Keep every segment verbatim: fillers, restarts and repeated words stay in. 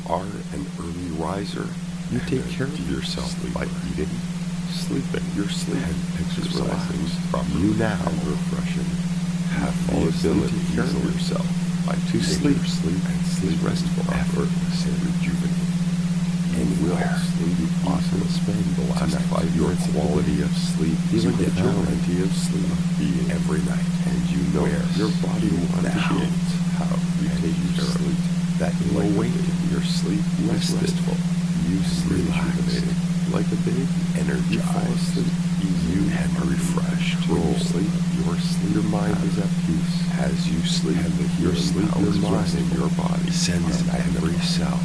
are an early riser. You take care of yourself by eating, sleeping, your sleep, and exercising properly. You now refreshing have the ability to take care of yourself by to sleep, sleep and sleep restful, effortless and rejuvenating. And will sleep you often spend the last five your quality of sleep feeling the plenty of sleep being every night, and you know your body will appreciate how you take care of it. That you awaken your sleep restful, you sleep rejuvenated like a baby, energized, you fall asleep, you and refreshed. When you sleep, your sleep, your mind is at peace. As you sleep, and the your sleep, your mind and your body sends every cell.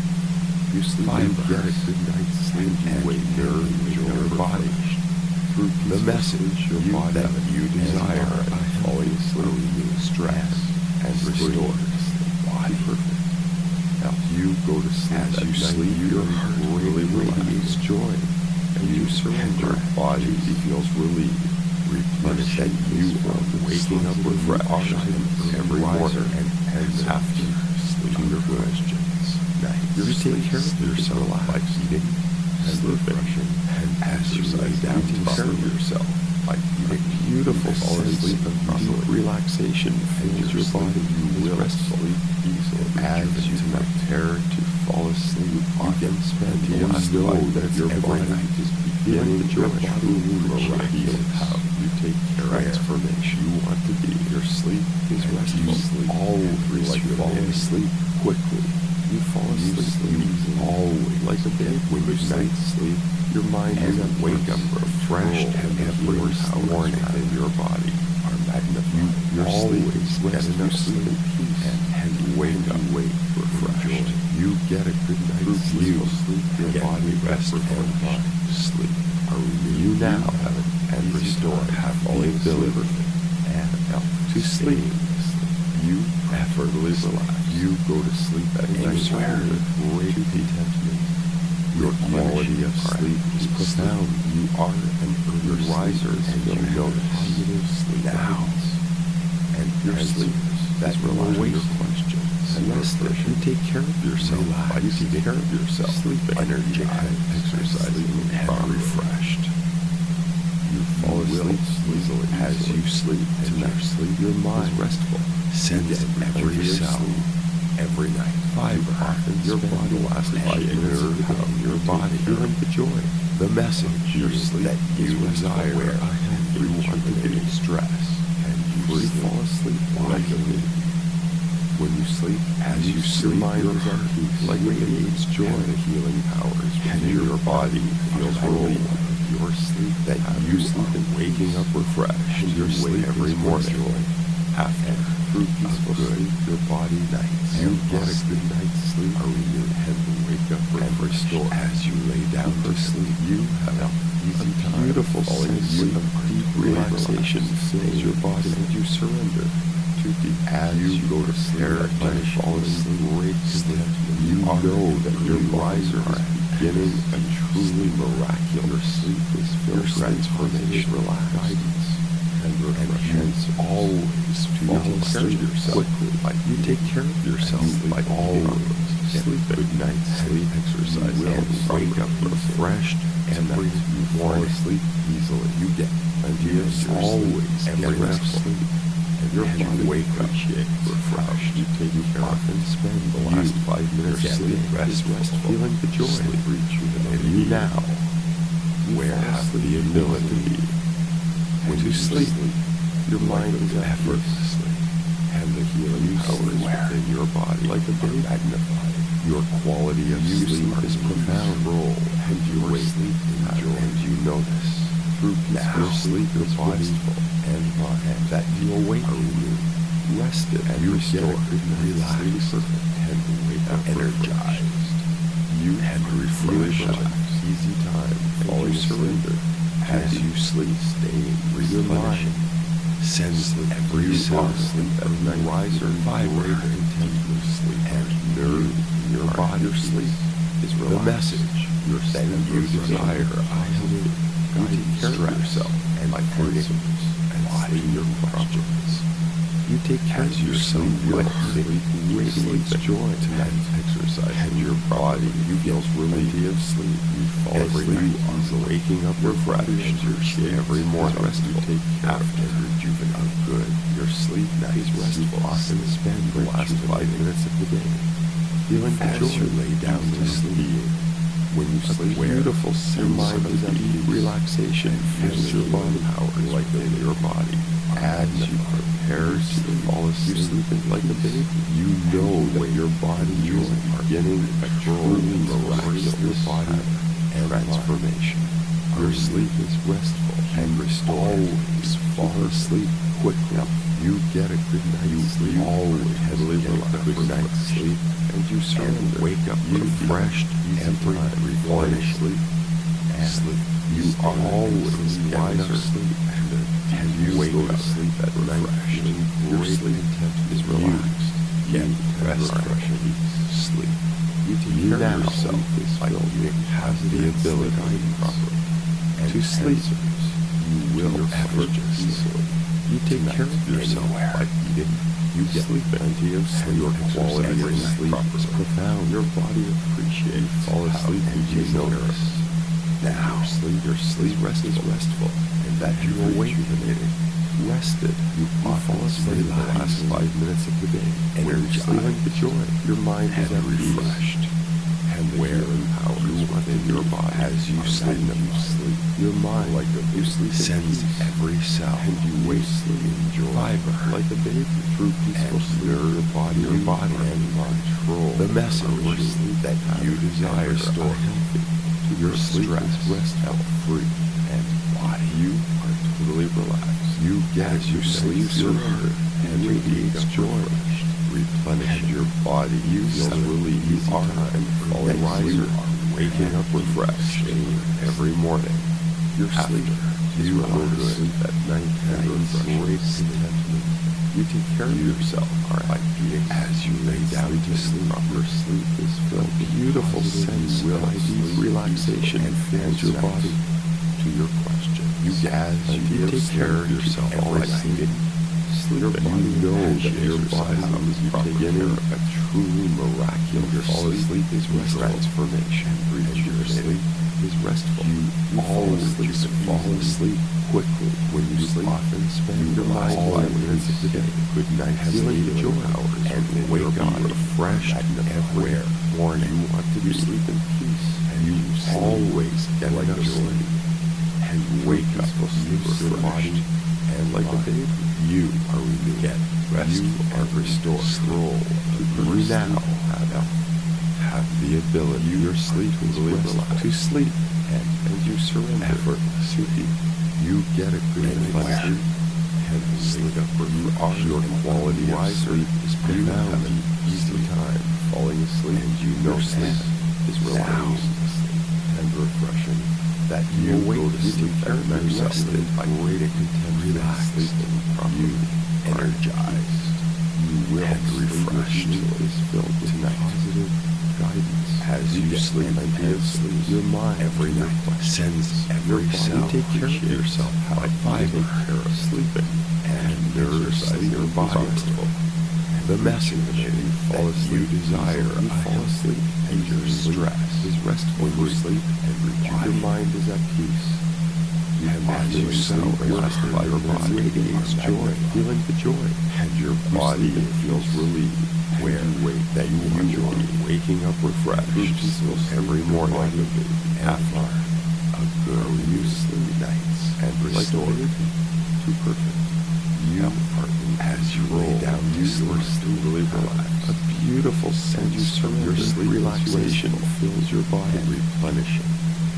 You sleep, you get a good night's sleep, and you wake your, your body through the message your body that you desire by falling asleep, stress and restores the body perfect. Now you go to sleep as you sleep, your heart really releases joy, and you surrender. Your body feels relieved, replenished, and you are waking up refreshed every morning and after sleep your questions. You take care of yourself by eating, sleeping, and exercising. You take care of yourself by eating beautiful, fall asleep and properly. Relaxation fills your body. You will sleep easily as you prepare to fall asleep. You can spend the last know that your body is beginning to miraculous how you take care of transformation. You want to be. Your sleep is restful. Sleep always like you fall asleep quickly. You fall asleep easily, always like a baby. When you night sleep, your mind is at wake up refreshed, and every warning in your body are magnified. Your sleep is get enough sleep in peace, and, and wake up, wake refreshed. You get a good night's sleep. Sleep, your body rests and mind sleep. You now have it and restore have the ability and help to sleep. You effortlessly relax. You go to sleep at night with great contentment. Your quality of sleep is profound. You are an early riser, and you know positive sleep now. And your sleep that will await your questions. And rest that you take care of yourself. By you take care of yourself. Sleep, energy, and exercising, and refreshed. You fall asleep easily as you sleep, and your sleep, your mind is restful. Send it every cell, every night. Five often your body lasts by nerve of your body feeling the joy, the message your sleep that you desire. You want to be stress, and you fall asleep regularly. When you sleep, as you sleep, your mind is at peace, like radiates joy, and the healing powers, and your body feels relieved. Your sleep that you sleep and waking up refreshed, and your sleep every morning. After through peaceful sleep, your body nights. You get a good night's sleep, are renewed, and wake up and restore. As you lay down to sleep, you have an easy time. Beautiful sense of deep relaxation fills your body, and you surrender to deep. As you go to sleep and fall asleep, great sleep, you know that your riser are beginning a truly miraculous sleep is filled with transformation, guidance. And hence always to take care of yourself quickly. Like you take care of yourself by always sleep good night, sleep, exercise, and wake up refreshed every you fall asleep easily. You get plenty of always every rest sleep, and your body wake up refreshed. You take care of and spend the last five minutes sleep, rest, rest, feeling the joy, sleep, rejuvenated. You now where have the ability. When you sleep, your mind is effortlessly, and the healing powers within your body like a baby magnified. Your quality of you sleep is profound role, and you sleep enjoy, and you know this. Through your sleep, your body and mind that you awake, rested, and you restored, relaxed, and wake up energized. You and refreshed, easy time, all surrender. As you sleep, stay replenishing. Sends every cell sleep every night. Riser, vibrate, intensely sleep, and nerve in your body. Sleep is the message your that you desire. I have it. You take care of yourself and by answers and body your questions. You take care As of you yourself sleep, your by heart eating, radiates sleep joy tonight. exercise, And your body you feels feel relief. plenty of sleep. You fall Every asleep night easily, easily. waking up Your refreshed. body and your sleep Every morning is you restful. take care After of rejuvenate. good. Your sleep Nights is restful. you often spend the last five rejuvenating. minutes of the day feeling the As joy you lay down to sleep. When you A sleep, where beautiful your sense mind of is at deep peace relaxation and fills feels your your body powers like within your body. As you prepare to fall asleep, you sleep like a baby. You know that your body is beginning a truly miraculous body and transformation. Your sleep is restful and restored. Always fall asleep quickly. You get a good night's sleep. Always heavily get a good night's sleep, and you surrender. Wake up refreshed every morning. Sleep and sleep. You are always wiser sleep, and you wake up sleep at night feeling your sleep is relaxed. Get rest, sleep. You take care of yourself by you have the ability properly and to sleep. You will effortlessly. You take care of yourself by eating. You get plenty of sleep. Your quality of sleep is profound. Your body appreciates. You fall asleep and you notice. Now, sleep, your sleep rest is restful, and that you awake rested. You fall asleep in the last five minutes of the day, and you're feeling the joy. Your mind is refreshed, and where power is within your body as you sleep. You sleep. Your mind, like a you sleep, sends every cell, and you wake sleep enjoy fiber like a baby through peaceful sleep. Your body, your body, and control the message that you desire. Restore healthy. Your sleep is restful, free, and body. You are totally relaxed. You get as you sleep, surrender, and radiates joy. Replenish your body. You feel relief. You are and falling wiser. Waking up refreshed every morning. Your sleep is you go to sleep at night and great contentment. You take care of yourself by eating as you lay down to sleep. Your sleep is filled with beautiful sense of deep relaxation and fills your body. To your question, you as you take care of yourself by sleeping. Sleep, you know that your body is beginning a truly miraculous. Fall asleep is transformation. And your sleep is restful. You, you always fall asleep quickly when you sleep. Often spend your mind five minutes of the day. Good night, feeling the joy hours, and wake up refreshed everywhere. Morning, you want to sleep in peace, and you always get like a sleep, and wake up refreshed body and like a baby. You are renewed. Get rest. You are restored. Stroll to you now have, have the ability. Your sleep is relaxed to sleep, and, and you surrender effortlessly. You get a good night's sleep, and sleep up. You are your quality of sleep is profound. An easy time falling asleep, and you know sleep is relaxed and refreshing. That you go to sleep at night rested by great content, relaxed, sleeping properly, energized. You will and refreshed is filled with positive guidance as you, you sleep and give sleep. Your mind every night sends every cell. You take care of yourself by taking care of sleeping and nourish your body. The message that you fall asleep, you desire, you fall asleep, and your stress is restful. When you sleep, and your mind is at peace. You have as you sleep, your body radiates joy, feeling the joy, and your body feels relieved. Where you wake, that you enjoy waking up refreshed every morning after a good you sleep nights and restored to perfect. You are as you lay down, you sleep really relaxed. A beautiful sense of your sleep relaxation fills your body, replenishing.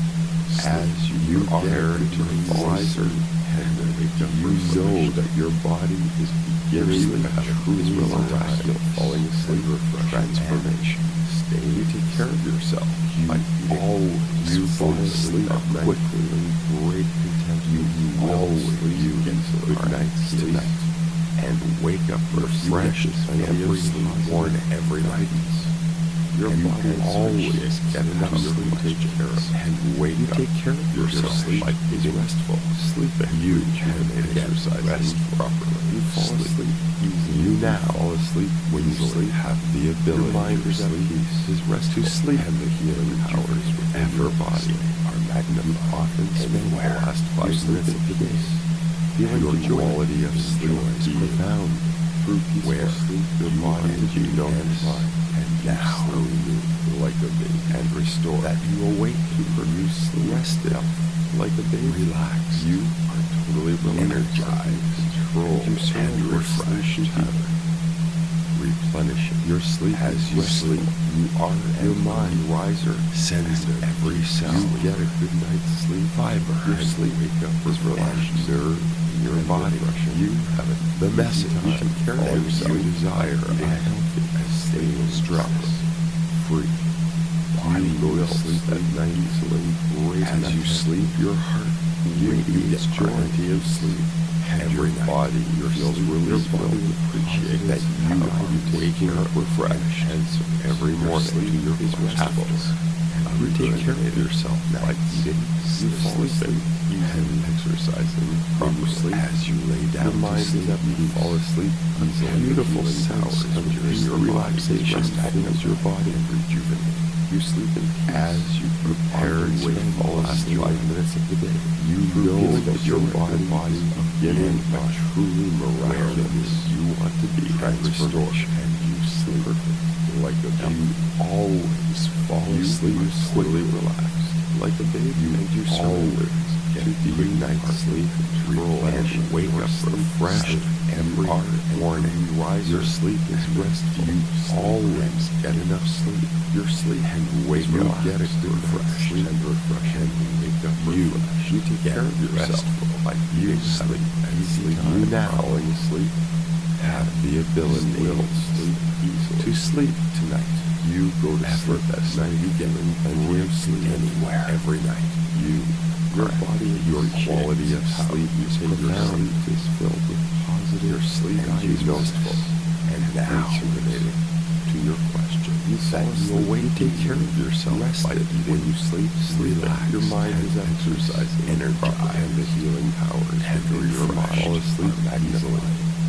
As you are to wiser, and you know that your body is beginning a truly miraculous falling asleep transformation. Stay you take care of yourself. You always you fall asleep quickly in great content. You always you get good night's tonight. And wake up refreshed every morning, every night. Your and body always get enough sleep to take care of. and wake You up take care of yourself. sleep Like is eating, restful. sleeping. You can can get exercise rest properly. You fall Sleep. asleep easily. You now fall asleep when you sleep. Have the ability Your mind to is at sleep. peace. Is rest to sleep, and the healing powers within your your body body are magnified. often spend the Anywhere last five you minutes sleep of the in day peace. feeling Your the quality of joy sleep is is profound. Through peaceful Where sleep, your you body and you you notice and and now slowly like a baby and restore that you awake to produce sleep. Rested like a baby. Relax. You are totally relaxed, Energized. controlled, You and and refreshed. refreshed. Replenish your sleep As you restful. sleep, You are your a mind riser. sends and every cell you get a good night's sleep. fiber Your and sleep wake up is relaxed. Nerve in your and body. refreshing. You have it. The message You you can carry that yourself. you desire a a healthy and stable stress stress. Free. Body You go to will sleep at sleep night easily. great As you sleep, your heart radiates radiates joy plenty of sleep. and Every your night, body your feels sleep- relief. your body will appreciate that you how are you take waking care up of refreshed and every your morning sleep to your is restful. restful. You take care of Rejuvenated yourself by nights. eating, you fall Sleeping asleep, and exercising When you properly. sleep, as you lay down Your to mind is sleep, at peace. You fall asleep easily. Beautiful healing sounds powers come within through your your relaxation relaxation fills your body and rejuvenate. You sleep in peace. As you prepare Often to wait for the last fall five asleep, minutes of the day. you Through know feeling that that your your body body is is beginning beginning a a truly miraculous miraculous you want to be and restore transformation, and you sleep perfect like a You baby. always fall You asleep sleep fully quickly. relaxed like a baby You and you surrender always get to a the good night's sleep, replenish and wake your up sleep refreshed every every morning. morning. You rise, Your sleep is restful. You always get enough sleep. Your sleep and wake you up get a good refreshed sleep and refreshed. and wake up You refreshed. You take get care of yourself restful. by You eating, sleep, and easy sleep. time You now falling asleep have the ability will sleep easily. to sleep tonight. You go to Effort sleep at night. You get plenty of sleep anywhere every night. You, your Correct. body, your Appreciates quality of how sleep, you take your profound. sleep is filled with positive. Your sleep And is you restful and now rejuvenating. To your question, you that fall you asleep. awake You take care of yourself by rested. eating. When you sleep, sleep. Relax Your mind and is exercising, energized. and the healing powers And through your refreshed fall asleep are easily.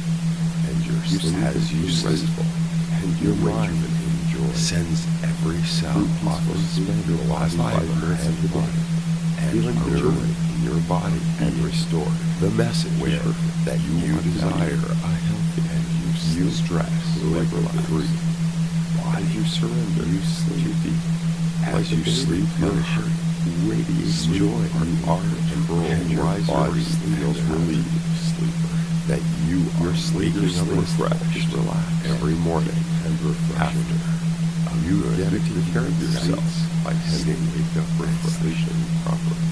And your You sleep as you is sleep, restful, and your your mind mind enjoys. sends every cell Through often peaceful spend sleep, the last five five minutes of the day, and feeling the nerve joy in your body and restore the message where that you, you desire desire a healthy and you, you stress like relax. free. As you surrender, you sleep deep. As Like you a baby, sleep, your your heart radiates sleep joy. are You are controlled, and your rise body feels feels relieved. Sleeper. that you Your are sleep waking is up refreshed, refreshed relaxed every morning and refreshing. after You good get to take care of yourself night's by sleep having wake up refreshed properly.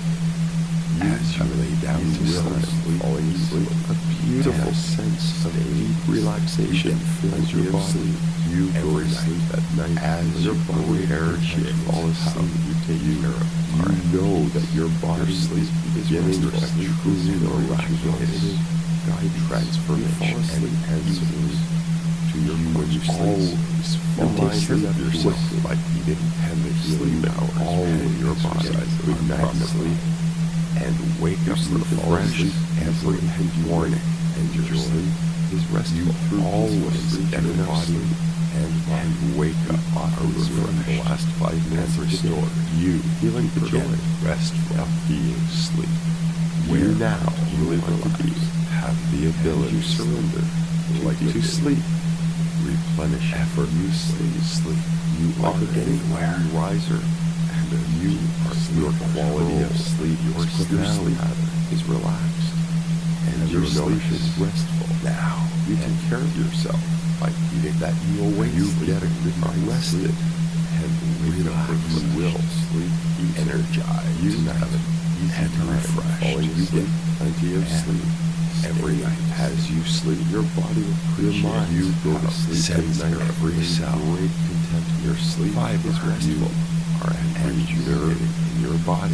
as you lay down you to will sleep, falling asleep. A beautiful Yes. sense of Stay. deep relaxation You get fills plenty your of body. sleep You go every to night. sleep at night As your you body appreciate and fall how asleep. You take you care of. are You know that your body sleep is is beginning restful. a truly miraculous guide transformation You fall asleep and easily to your You when you sleep. always Your fall mind is asleep at yourself quickly. by eating and the healing Sleep powers always in your body. exercises Good night properly. sleep. and wake You up sleep refreshed refreshed every and you morning. and your Joy. sleep is restful. You Through always peaceful get sleep, enough your body sleep and mind and wake up often spend the refreshed last five minutes and of the day. restored. You feeling the again joy restful of being sleep. You Where now you you want to be relax. have the ability you to surrender like to to sleep. Replenish Effort you sleep. sleep. You Like are a baby. anywhere riser, and you are your quality of sleep, your sleep profound. pattern is relaxed, and And your you sleep notice is restful. Now You take care of yourself by eating that you awake you sleep, get a good are night's rested, sleep, and wake up relaxed, you will sleep easily. energized, You have an easy and time refreshed. falling You asleep. get Plenty of and sleep every Stay. night as you sleep. Your body will Your appreciate mind you go to how sleep sends at night every in cell. great content. Your sleep Fiber is restful you are and and rejuvenating in your body.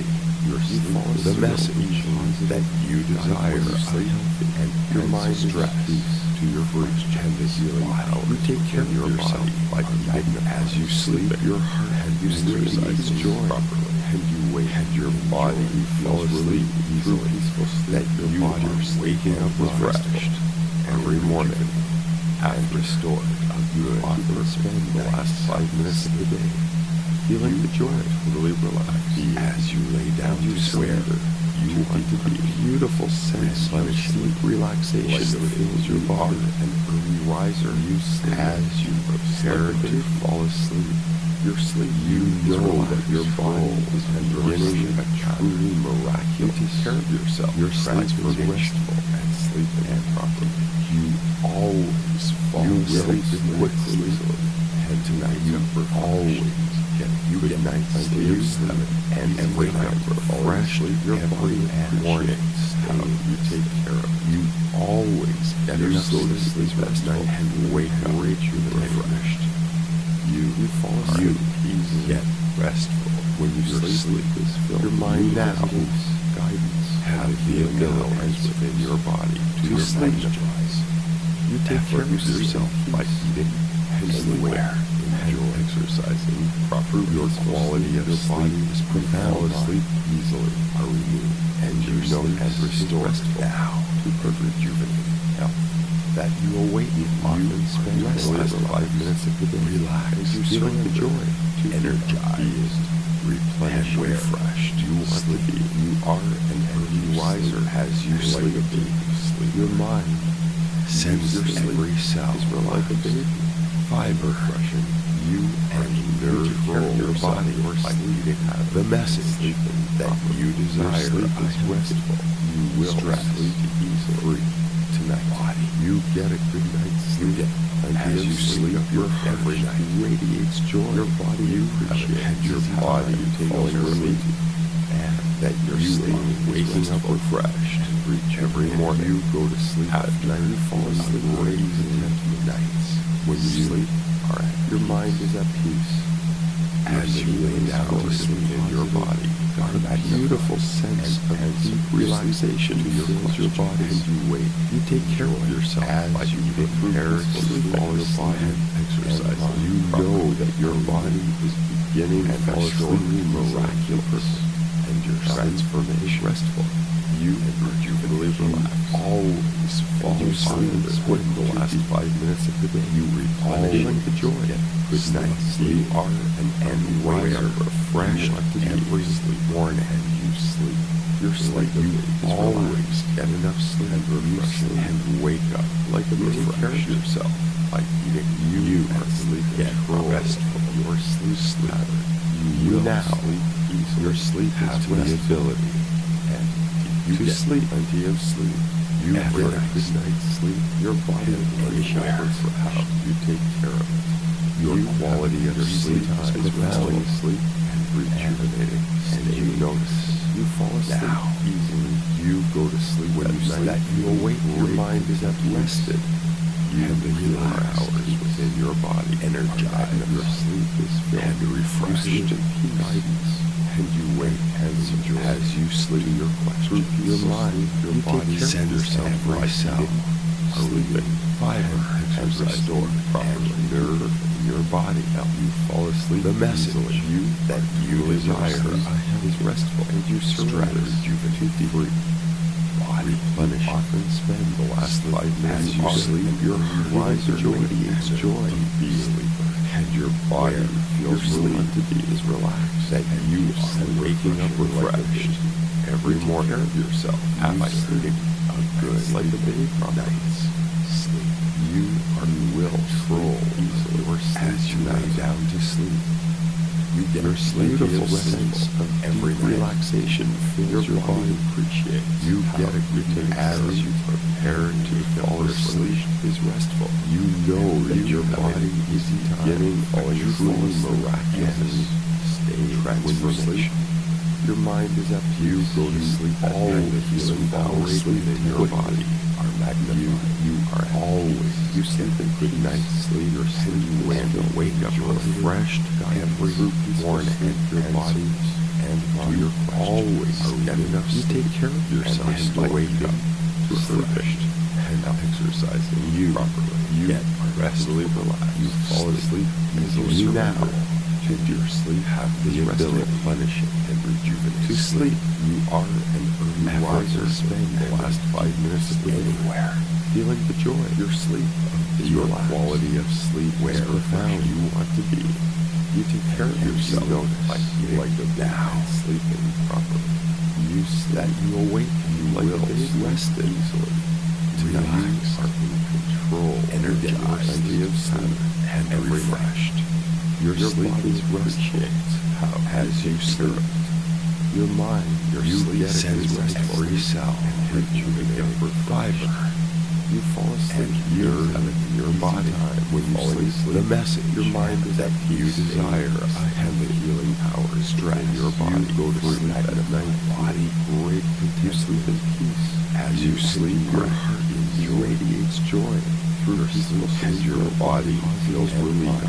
Your You sleep fall is asleep. the message that you desire When you sleep, and your and mind is at stress peace. to your fridge and the healing power. You take care of your yourself body by eating as you sleep. Your heart and you exercises sleep joy. properly, and you wake, and your body fall feels asleep relieved through easily. peaceful sleep. That Your you body are is waking up refreshed refreshed every morning, have restored a good often spend the last five minutes of the day feeling the joy, totally relaxed as you lay down you to sleep. surrender You to want to a be beautiful sense of replenishing, sleep relaxation like that fills your you are body. an early riser. You sleep as you prepare like a to baby. fall asleep. Your sleep, You know that your body is beginning a truly You miraculous. take care of yourself. Your sleep is transformation, restful and sleeping and properly. You always fall You asleep sleep quickly, easily. and tonight you always get you Good get night night sleep, sleep, and and every wake up night refreshed. refreshed. Your Every body morning, appreciates how you take care of. You always get You enough go to sleep sleep at restful night and wake up refreshed. You, You fall are asleep easily get restful when you Your sleep. sleep is filled Your mind with now peace, guidance, have and the healing ability powers within your body to to sleep. energize. You take care of Effort yourself by eating and sleeping and exercising. Proper your quality of Your sleep body is you fall profound. asleep easily are removed, and Your you know sleep and is restored restful now to good rejuvenating health. That you await you often spend the last five minutes of the day relaxed, as you feeling the surrender joy, to energized, replenished, and refreshed. You want to be. You are an early riser as you sleep. Sleep. Your mind Sends your sleep every cell is like a baby. fiber refreshing. You and nerve care of your yourself body or by sleep. eating the message that you desire. Your sleep Is is restful. You will stress sleep easily tonight. Body. You get a good night's sleep. You get as you sleep. Your every night radiates joy. Your body you appreciate and your body falling asleep, and that you're You sleeping, are waking up restful. refreshed. Every morning you go to sleep at night. You fall asleep great content nights when you sleep. Are at Your mind is at peace. as you lay down to sleep in your body. A beautiful sense of deep relaxation to your fills your body. and you wake. You take care of yourself as by you eating prepare to peacefully fall your asleep body and exercise. and You mind. know that your body is beginning and a fall asleep truly miraculous, miraculous, and your transformation restful. You and rejuvenate relax. Always fall you sleep asleep when the last five minutes of the day. You replenish Feeling the joy. good night sleep. You are an end riser, refreshed every sleep morning, and you sleep. Your sleep, you always get enough sleep and refreshing and wake up like a baby. refresh yourself by eating. You, you are sleep get restful. Your sleep sleep. You, you now sleep easily. Your sleep has the ability and you to get sleep. plenty of sleep. You Every get a night. good night's sleep. Your body appreciates for how you take care of it. Your You quality of your sleep sleep is is falling profound. asleep and rejuvenating. And you notice You fall asleep now easily. you go to sleep When at you night. sleep, That you awake. your mind is at peace. rested. You And the healing relaxed. hours within your body energized. Your sleep is filled And refreshed you sleep in in peace. guidance. And you wake as, as you sleep. Your question, Your mind, your you take body care of sends yourself every by cell sleeping, fiber, and restore properly. Nerve in your body help you fall asleep. The message easily. you that you desire is restful, and you surrender, rejuvenate, free. Body replenish. Often spend the last five minutes as you sleep. Your riser radiates joy. Be a sleeper, and your body feels relieved to be is relaxed. That you are waking up refreshed every morning. Of yourself by sleeping a good like a baby night's sleep. You are will control easily or as you lay down to sleep. You get your beautiful sense of every relaxation fills your body appreciates. You get a good as you prepare to fall asleep is restful. You know that your body is beginning a truly miraculous stage transformation. Your mind is at peace. You go to sleep all the healing powers within your body are magnified. You, you are always, you sleep a good night's sleep, your sleep and wake up refreshed every morning, and your body and to your question. always Are get you enough You sleep take care of yourself and by wake eating, up sleeping, and exercising You properly. You get restfully relaxed. You fall asleep easily. easily. You now, now and your sleep have the is ability replenishing and rejuvenating. to sleep. You are an early Never riser. spend the last five minutes of the day anywhere. feeling the joy. Your sleep is Your your quality of sleep where is profound. You want to be. You take care of And you yourself know by eating like a bit now. and sleeping properly. You sleep. That you awake You like will a baby. rested easily. Relax. You are in control. Energized. You get plenty of sleep and and refreshed. Your, Your sleep body is restful. appreciates How as you sleep. Your mind, your You sleep get sends a good every every cell cell and rejuvenate for fiber. You fall asleep. And You're you're having your easy body time when you falling sleep. asleep. The message Your mind is that at you peace. desire a healthy healing power Stress. in your body. You go to sleep sleep at at night. body. Great You sleep in peace. As you sleep, your heart radiates joy through your sleep, and your body feels relieved.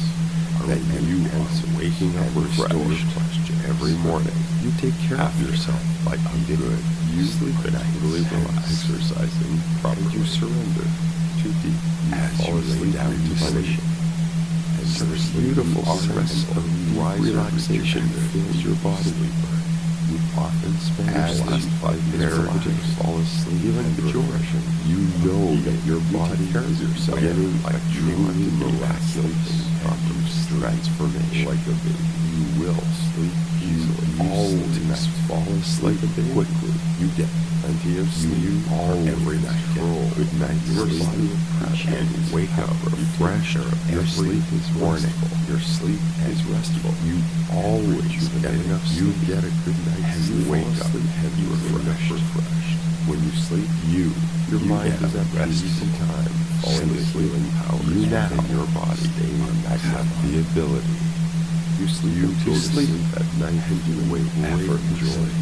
That you are waking up refreshed every morning. You take care of yourself by eating good. You sleep and fully relax, exercising properly. You surrender too deep. You As fall you lay asleep down to replenishing. sleep. And your beautiful sense of relaxation fills your body. You often spend As the last you five minutes of the day relax, fall asleep feeling and the joy. refreshing. You know that your You body take care of is yourself beginning like a truly truly miraculous miraculous proper transformation. Like a baby, you will sleep easily. You Always sleep fall asleep like a baby. quickly. You get plenty of sleep You always every night. control Good night. your Your body sleep and and wake up refreshed. Your every sleep is morning. restful. Your sleep is restful. You always get get enough enough You sleep. get a good night's And sleep. you wake Fall up asleep and you refreshed. refreshed. When you sleep, you your You mind get is at rest. easy time. Falling Sleep. asleep and power You now in your body. Have the ability. You sleep You to go to sleep sleep at night and you wake effortlessly.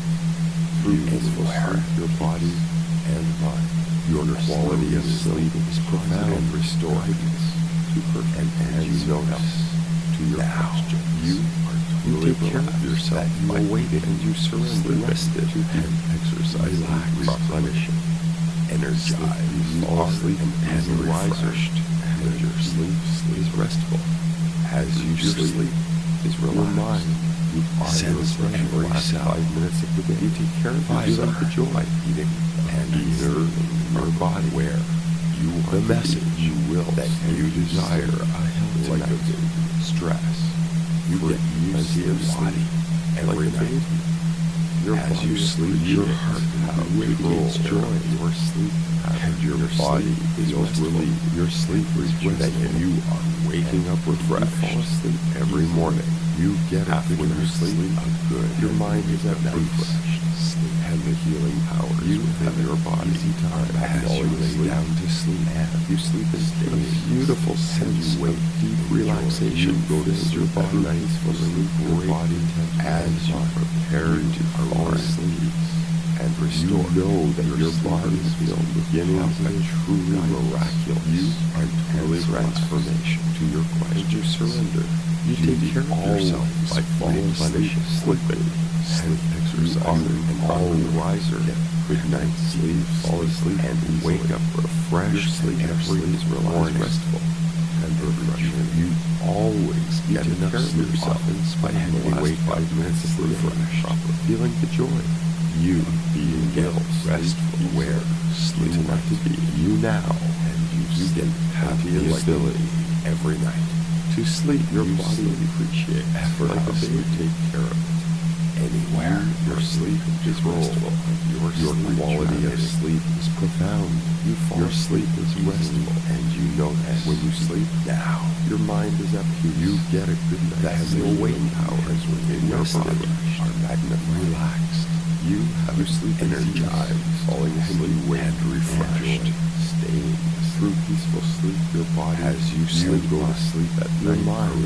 Through peaceful Anywhere. sleep, your body and mind. Your quality of sleep is profound and restored to perfect. And as you notice, to your Now, question, you are you totally take care of relaxed, yourself that you by awake eating, and you surrender rested, to and exercise relax, replenishing. energized, You fall are asleep an and easily refreshed. refreshed, and your sleep is restful. As you Your sleep, sleep is relaxed. your mind. You are Sense refreshed every the last cell. five minutes of the day. You take care of Fiber. yourself the joy by eating and nerving your body where you want The to message be. You will that and you desire desire a healthy like a night. baby. Stress. You For get you plenty of sleep sleep every like a night. baby. Your As body you sleep, your your heart heart radiates control joy. Your sleep and your body body feels restful. relieved. Your sleep is That restful. you are waking up refreshed. You fall asleep every Easily. morning. You get a After good you night's sleep, sleep. a good Your mind is at refreshed peace. sleep. And the healing powers You within have your body easy time as as you you lay sleep. down to sleep. You sleep in a beautiful sense you of deep enjoy. relaxation. You go to fills your sleep at body night for sleep. Your great body as you prepare to fall asleep and restore. You know that your body is filled with beginning of a truly miraculous you are totally transformation to your question. You surrender. You take care of yourself by falling asleep, sleeping, sleep exercising, and all riser. Good night's sleep, fall asleep, and wake up refreshed. Sleep every is relaxed, restful, and refreshing. You always get enough sleep often, spite of the wake five minutes of refresh, feeling the joy. You being ill, restful, aware, sleep not to be. You now, and you, you get happy ability every night to sleep. Your body appreciate effort like a baby. Take care of it. Anywhere your sleep is restful, your, your quality of sleep is profound. You fall your sleep is restful, and you know that when you sleep now, your mind is at peace. You get a good night. That no waiting powers within your body are magnified. Relaxed. You have your sleep energized, falling asleep and refreshed, staying through peaceful sleep. Your body, as you sleep, go to sleep at your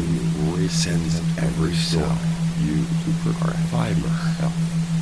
mind, sends every cell you to provide fiber, health,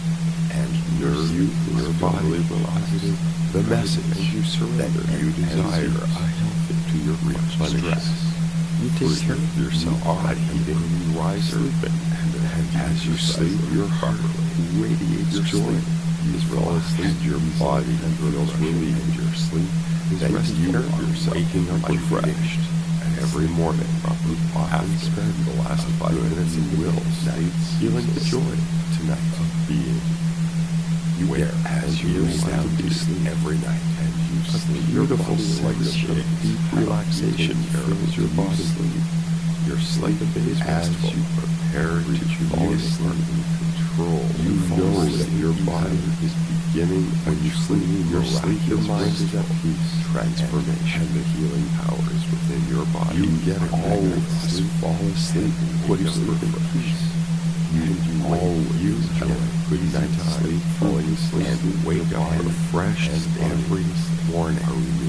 and nerve you your body positive. The message you surrender that you desire a healthy to your replenishment. You take care of yourself by eating, rise, sleeping, and and as you sleep, your heart radiates joy. You fall asleep, your body feels relieved, and your sleep is resting. You are waking up refreshed. Every morning, you often spend the last five minutes in wills, feeling the joy tonight of being. You wake as you lay down to sleep every night, and you sleep. A beautiful sense of deep relaxation fills your body. Your sleep is restful. As you prepare to fall asleep in control, you know that your body is beginning. When you sleep, your sleep, your mind is at peace. Transformation, and the healing powers within your body. You get always fall asleep, put you sleep in peace. You always enjoy good night sleep, falling asleep, and wake up refreshed every morning.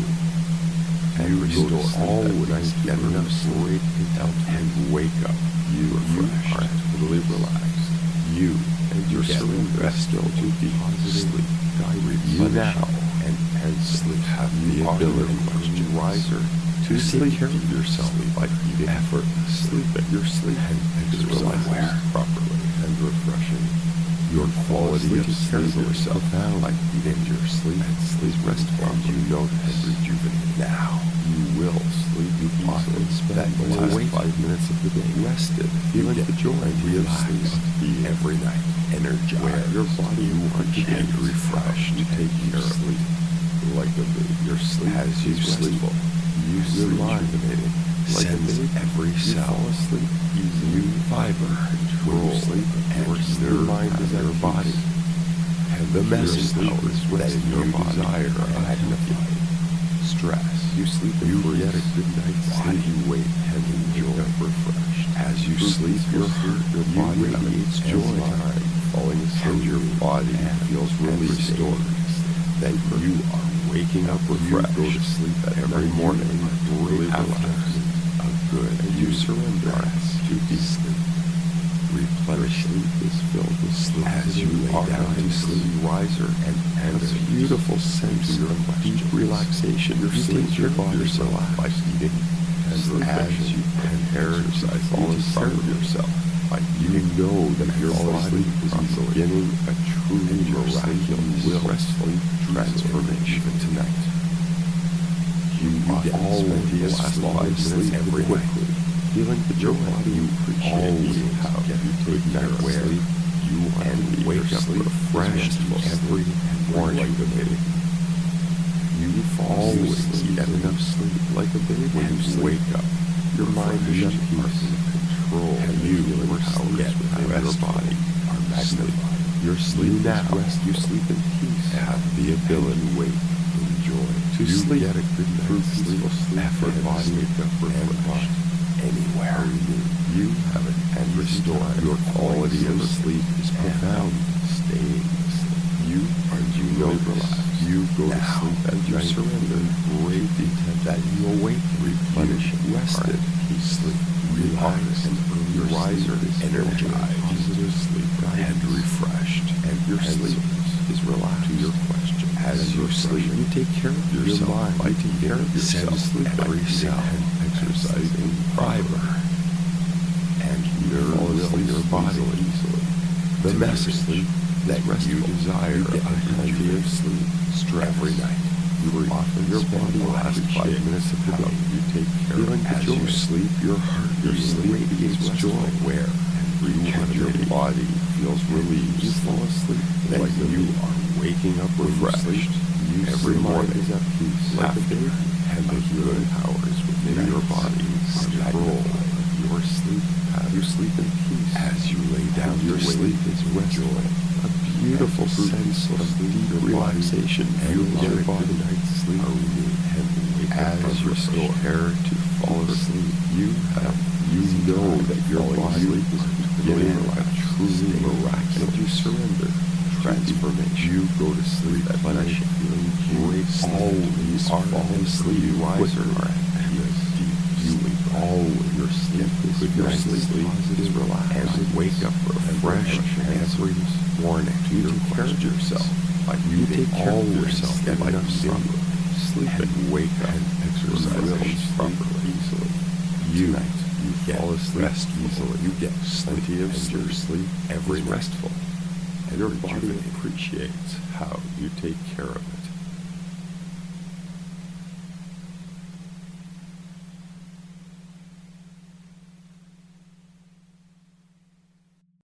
And restore always get enough sleep and wake up. You refreshed, totally relaxed. You and your sleep rest to be sleep. You now and, and sleep have the ability to riser to take care of yourself by eating effort, sleeping your sleep and exercising properly and refreshing. Your quality of sleep yourself by eating your sleep and sleep restful, and you know and rejuvenate. Now you will sleep. You often spend the last five minutes of the day rested, feeling the joy and relaxed every night. Energized, where your body wants and refreshed. You take care of sleep like a baby. Your sleep as you sleep. You sleep rejuvenated like a baby. Every cell asleep. You fiber control sleep and your mind is at your body. And the message powers that in your body are magnified. Stress. You sleep and you get a good night's sleep. You wait and enjoy refreshed. As you sleep, your heart, your body radiates joy. Falling asleep, and your body feels really restored. That you are waking up refreshed. You go to sleep at every morning, really relaxed, a good, and you surrender to be sleep. Replenish sleep is filled with sleep. As you lay down to sleep, riser and and a beautiful sense of deep relaxation. You take your body relaxed by eating, and as you prepare to fall asleep yourself. Like you know that your body is beginning a truly miraculous, restful transformation tonight. You always the last five minutes every night, feeling the joy you always have. You take night where you and wake up refreshed every morning. You always get enough sleep like a baby when you wake up. Your mind is at peace. And you and powers within your body are magnified. Your sleep now, rest, you sleep in peace, have the ability to wait, enjoy, to you sleep, get a good night's sleep, effort, body, wake up, refreshed, anywhere you have it, and restore. Your quality of sleep is profound. Staying asleep, you are you know relaxed. You go to sleep and you surrender. Great intent that you awake, replenish, rested, peace, sleep. Relax and your riser is energized, positive sleep, and refreshed, and your sleep is relaxed. To your question, as you sleep, you take care of yourself by taking care of yourself, every cell, and exercising fiber, and nerves in your body easily. The message that you desire a plenty of sleep, stress every night. You often your body last five minutes of the day. You take care feeling as joy. You sleep, your heart, your sleep radiates joy. Where you and your body feels relieved. You fall asleep like you are waking up refreshed. You every morning is at peace, like a baby, and the healing powers within your body control your sleep. You sleep in peace as you lay down. Your sleep is joy. A beautiful sense of deep relaxation and your body night's sleep are renewed and wake up as you prepare to fall asleep. You have, you know that your body is beginning a truly miraculous, and you surrender transformation. You go to sleep at night feeling great. Always fall asleep. You rise or you always your sleep is your sleep is relaxed and wake up refreshed every morning. You take care of yourself by you take care of yourself by sleeping, sleep and wake up and exercise properly easily. You You fall asleep rest easily. You get plenty of and sleep. your sleep Every is night. restful. And your body appreciates how you take care of it.